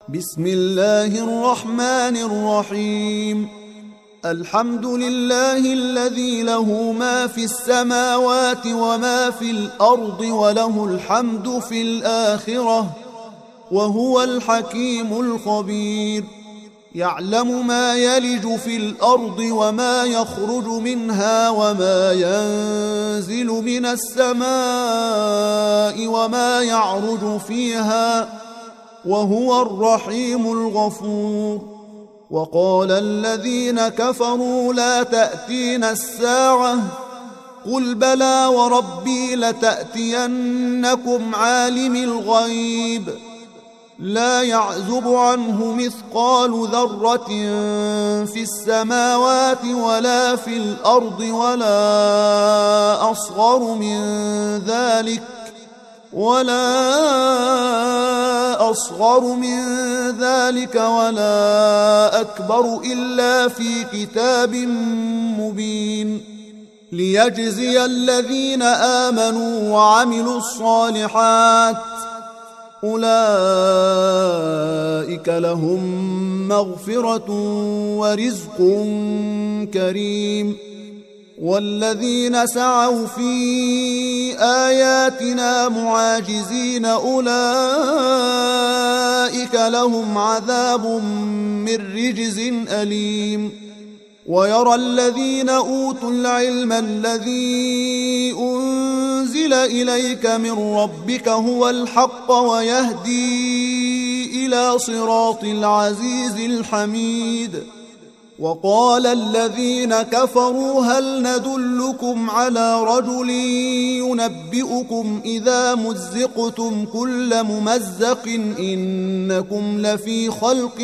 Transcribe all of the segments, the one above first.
بسم الله الرحمن الرحيم. الحمد لله الذي له ما في السماوات وما في الأرض وله الحمد في الآخرة وهو الحكيم الخبير. يعلم ما يلج في الأرض وما يخرج منها وما ينزل من السماء وما يعرج فيها وهو الرحيم الغفور. وقال الذين كفروا لا تأتينا الساعة قل بلى وربي لتأتينكم عالم الغيب لا يعزب عنه مثقال ذرة في السماوات ولا في الأرض ولا أصغر من ذلك ولا أكبر إلا في كتاب مبين. ليجزي الذين آمنوا وعملوا الصالحات أولئك لهم مغفرة ورزق كريم. والذين سعوا في آياتنا معاجزين أولئك لهم عذاب من رجز أليم. ويرى الذين أوتوا العلم الذي أنزل إليك من ربك هو الحق ويهدي إلى صراط العزيز الحميد. وقال الذين كفروا هل ندلكم على رجل ينبئكم إذا مزقتم كل ممزق إنكم لفي خلق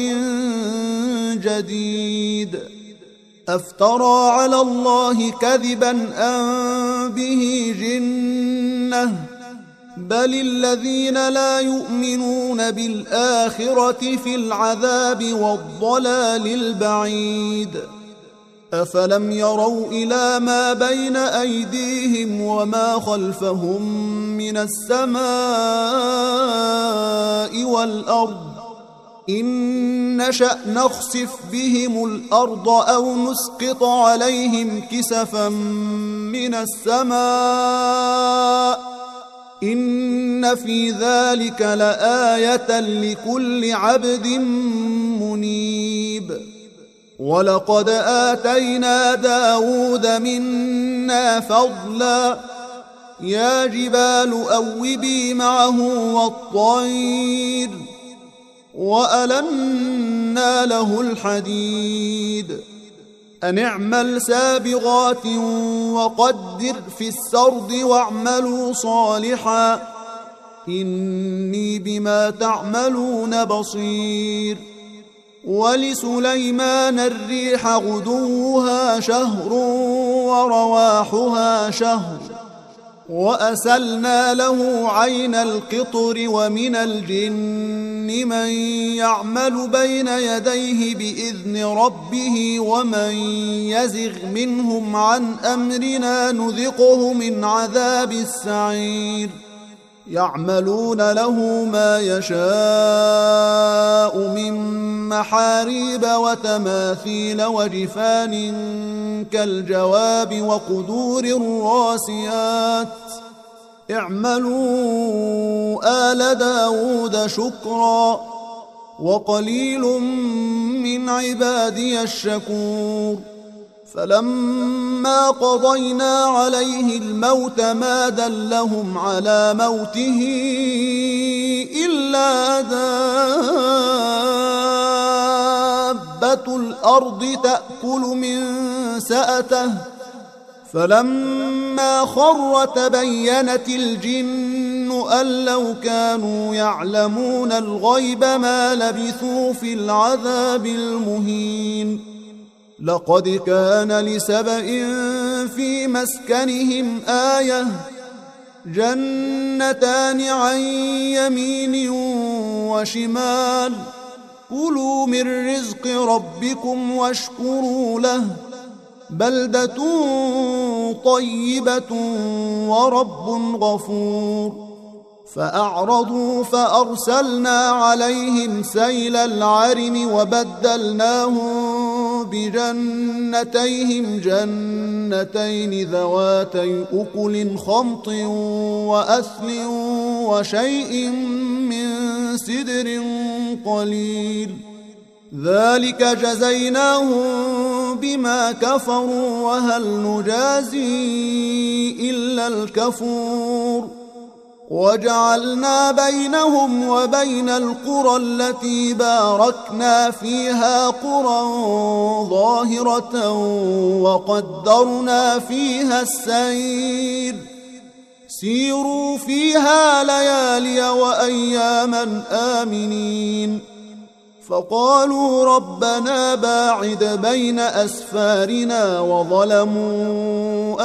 جديد. أفترى على الله كذبا أم به جنة بل الذين لا يؤمنون بالآخرة في العذاب والضلال البعيد. أفلم يروا إلى ما بين أيديهم وما خلفهم من السماء والأرض إن نشأ نخسف بهم الأرض أو نسقط عليهم كسفا من السماء إن في ذلك لآية لكل عبد منيب. ولقد آتينا داود منا فضلا يا جبال أوبي معه والطير وألنا له الحديد أن اعمل سابغات وقدر في السرد واعملوا صالحا إني بما تعملون بصير. ولسليمان الريح غدوها شهر ورواحها شهر وأسلنا له عين القطر ومن الجن من يعمل بين يديه بإذن ربه ومن يزغ منهم عن أمرنا نذقه من عذاب السعير. يعملون له ما يشاء من محاريب وتماثيل وجفان كالجواب وقدور الراسيات اعملوا آل داود شكرا وقليل من عبادي الشكور. فلما قضينا عليه الموت ما دلهم على موته إلا دابة الأرض تأكل من سأته فلما خر تبينت الجن أن لو كانوا يعلمون الغيب ما لبثوا في العذاب المهين. لقد كان لسبإ في مسكنهم آية جنتان عن يمين وشمال كلوا من رزق ربكم واشكروا له بلدة طيبة ورب غفور. فأعرضوا فأرسلنا عليهم سيل العرم وبدلناهم بجنتيهم جنتين ذواتي أكل خمط وأثل وشيء من سدر قليل ذلك جزيناهم بما كفروا وهل نجازي إلا الكفور وجعلنا بينهم وبين القرى التي باركنا فيها قرى ظاهرة وقدرنا فيها السير سيروا فيها ليالي وأياما آمنين فقالوا ربنا باعد بين أسفارنا وظلموا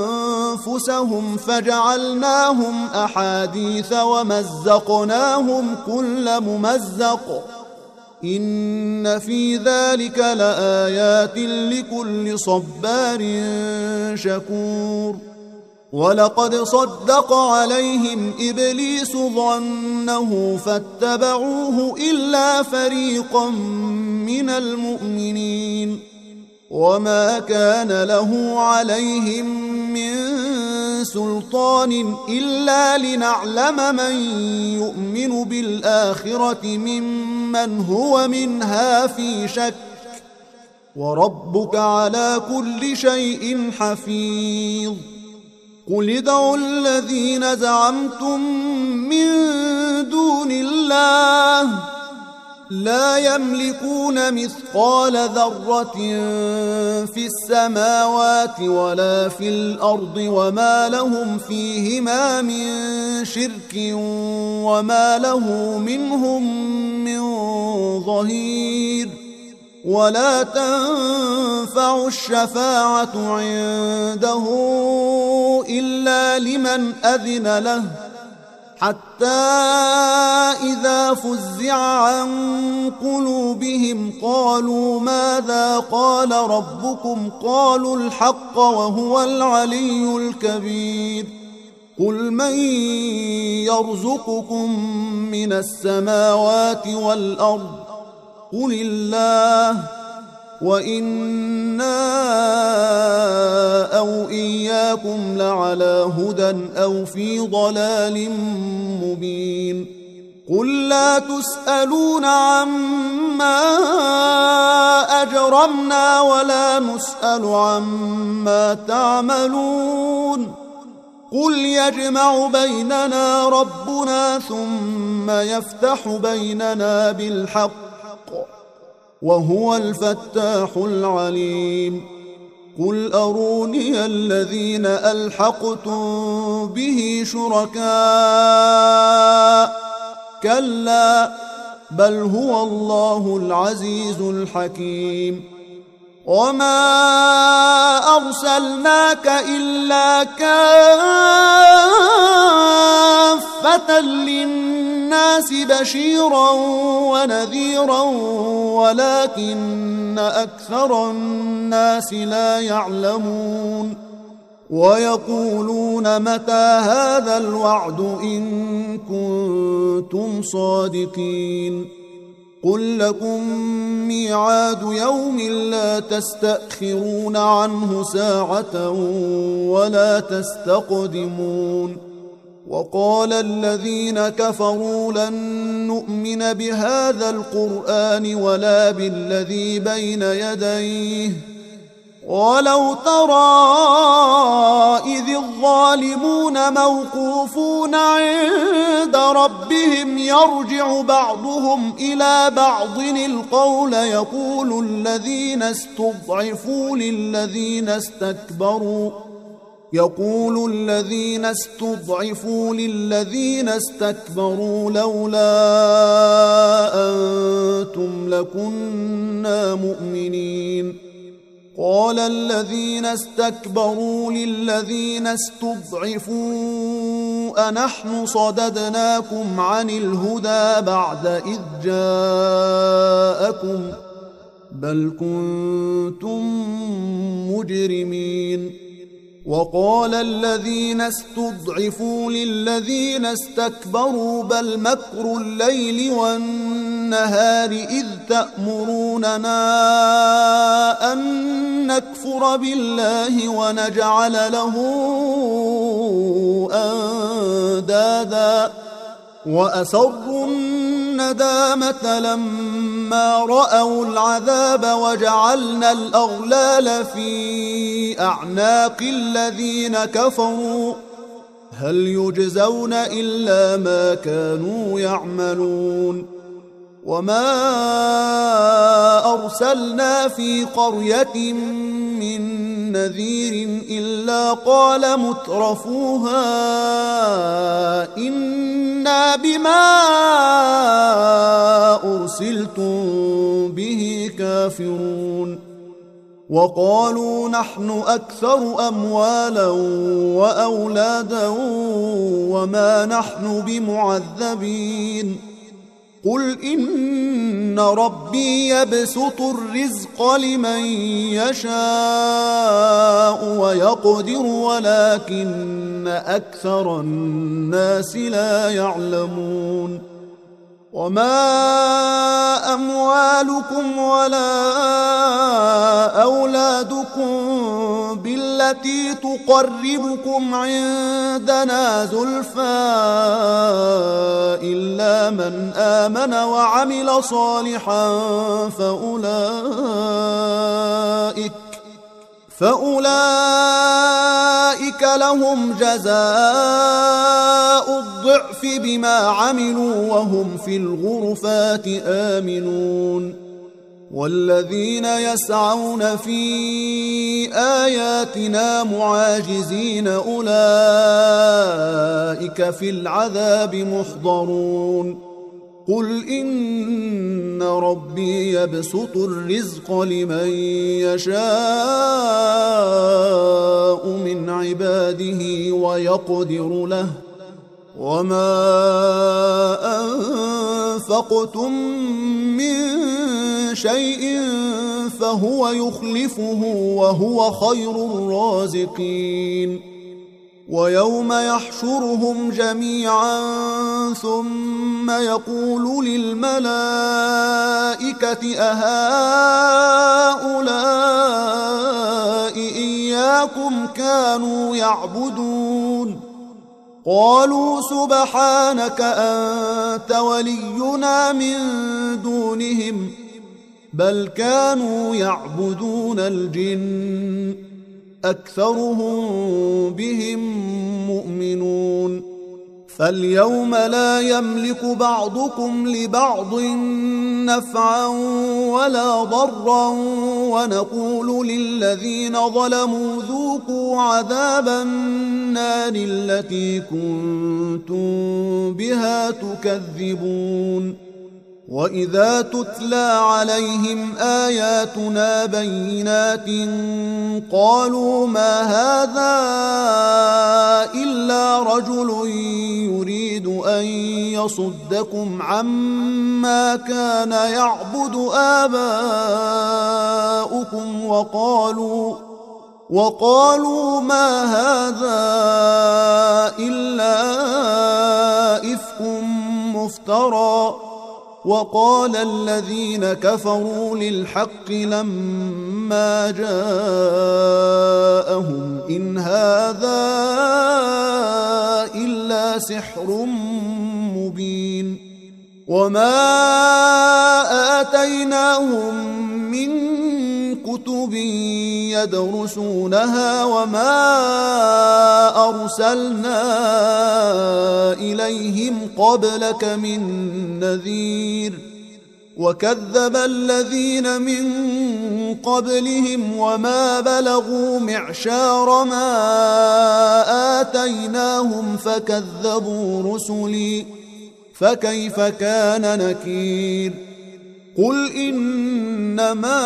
أنفسهم فجعلناهم أحاديث ومزقناهم كل ممزق إن في ذلك لآيات لكل صبار شكور ولقد صدق عليهم إبليس ظنه فاتبعوه إلا فريقا من المؤمنين وما كان له عليهم من سلطان إلا لنعلم من يؤمن بالآخرة ممن هو منها في شك وربك على كل شيء حفيظ قل ادعوا الذين زعمتم من دون الله لا يملكون مثقال ذرة في السماوات ولا في الأرض وما لهم فيهما من شرك وما له منهم من ظهير ولا تنفع الشفاعة عنده إلا لمن أذن له حتى إذا فزع عن قلوبهم قالوا ماذا قال ربكم قالوا الحق وهو العلي الكبير قل من يرزقكم من السماوات والأرض قل الله وإنا أو إياكم لعلى هدى أو في ضلال مبين قل لا تسألون عما أجرمنا ولا نسأل عما تعملون قل يجمع بيننا ربنا ثم يفتح بيننا بالحق وهو الفتاح العليم قل أروني الذين ألحقتم به شركاء كلا بل هو الله العزيز الحكيم وما أرسلناك إلا كافة للناس بشيرا ونذيرا ولكن أكثر الناس لا يعلمون ويقولون متى هذا الوعد إن كنتم صادقين قل لكم ميعاد يوم لا تستأخرون عنه ساعة ولا تستقدمون وقال الذين كفروا لن نؤمن بهذا القرآن ولا بالذي بين يديه ولو ترى إذ الظالمون موقوفون عند ربهم يرجع بعضهم إلى بعض القول يقول الذين استضعفوا للذين استكبروا لولا أنتم لكنا مؤمنين قال الذين استكبروا للذين استضعفوا أنحن صددناكم عن الهدى بعد إذ جاءكم بل كنتم مجرمين وقال الذين استضعفوا للذين استكبروا بل مكر الليل والنهار إذ تأمروننا أن نكفر بالله ونجعل له أندادا وأسروا الندامة لما رأوا العذاب وجعلنا الأغلال في أعناق الذين كفروا هل يجزون إلا ما كانوا يعملون وما أرسلنا في قرية من نذير إلا قال مترفوها إنا بما أرسلتم به كافرون وقالوا نحن أكثر أموالا وأولادا وما نحن بمعذبين قل إن ربي يبسط الرزق لمن يشاء ويقدر ولكن أكثر الناس لا يعلمون وما أموالكم ولا أولادكم بالتي تقربكم عندنا زلفى إلا من آمن وعمل صالحا فأولئك لهم جزاء الضعف بما عملوا وهم في الغرفات آمنون والذين يسعون في آياتنا معاجزين أولئك في العذاب محضرون قل إن ربي يبسط الرزق لمن يشاء من عباده ويقدر له وما أنفقتم من شيء فهو يخلفه وهو خير الرازقين ويوم يحشرهم جميعا ثم يقول للملائكة أهؤلاء إياكم كانوا يعبدون قالوا سبحانك أنت ولينا من دونهم بل كانوا يعبدون الجن أكثرهم بهم مؤمنون فاليوم لا يملك بعضكم لبعض نفعا ولا ضرا ونقول للذين ظلموا ذوقوا عذاب النار التي كنتم بها تكذبون وإذا تتلى عليهم آياتنا بينات قالوا ما هذا إلا رجل يريد أن يصدكم عما كان يعبد آباؤكم وقالوا ما هذا إلا إفك مفترى وقال الذين كفروا للحق لما جاءهم إن هذا إلا سحر مبين وما آتيناهم من كتب يدرسونها وما أرسلنا إليهم قبلك من نذير وكذب الذين من قبلهم وما بلغوا معشار ما آتيناهم فكذبوا رسلي فكيف كان نكير قل إنما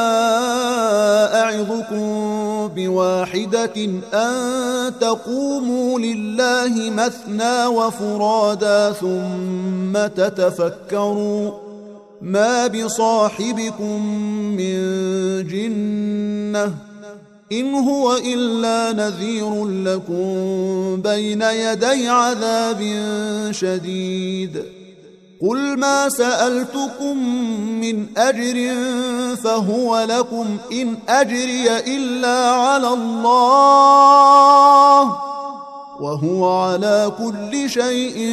أعظكم بواحدة أن تقوموا لله مثنى وفرادا ثم تتفكروا ما بصاحبكم من جنة إن هو إلا نذير لكم بين يدي عذاب شديد قل ما سألتكم من أجر فهو لكم إن أجري إلا على الله وهو على كل شيء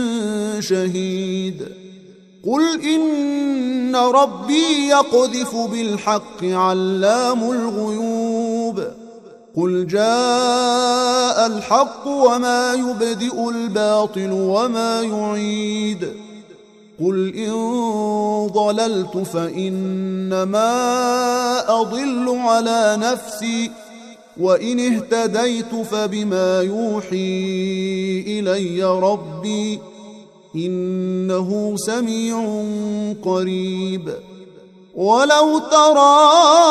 شهيد قل إن ربي يقذف بالحق علام الغيوب قل جاء الحق وما يبدئ الباطل وما يعيد قل إن ضللت فإنما أضل على نفسي وإن اهتديت فبما يوحي إلي ربي إنه سميع قريب ولو ترى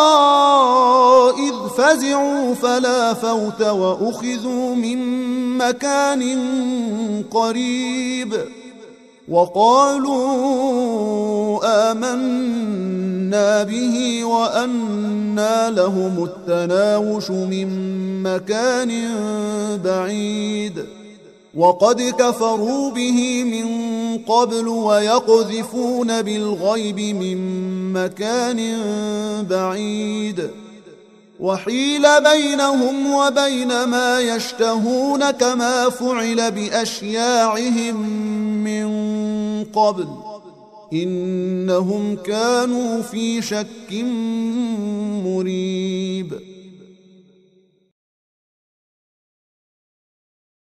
إذ فزعوا فلا فوت وأخذوا من مكان قريب وقالوا آمنا به وأنى لهم التناوش من مكان بعيد وقد كفروا به من قبل ويقذفون بالغيب من مكان بعيد وحيل بينهم وبين ما يشتهون كما فعل بأشياعهم من قبل إنهم كانوا في شك مريب